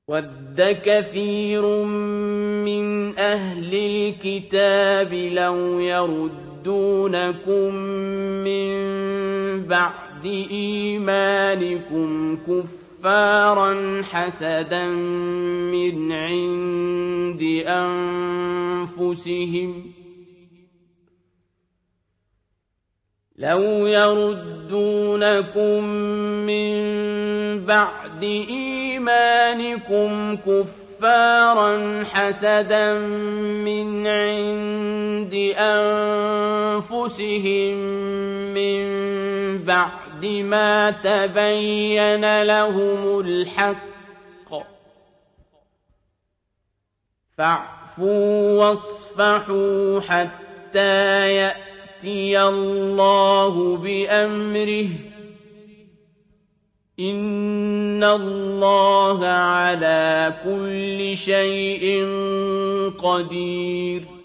وَدَّ كَثِيرٌ مِّنْ أَهْلِ الْكِتَابِ لَوْ يَرُدُّونَكُم مِّن بَعْدِ إِيمَانِكُمْ كُفَّارًا حَسَدًا مِّنْ عِندِ أَنفُسِهِم مِّن بَعْدِ مَا تَبَيَّنَ لَهُمُ الْحَقُّ ۖ فَاعْفُوا وَاصْفَحُوا حَتَّىٰ يَأْتِيَ اللَّهُ بِأَمْرِهِ ۗ إِنَّ اللَّهَ عَلَىٰ كُلِّ شَيْءٍ قَدِيرٌ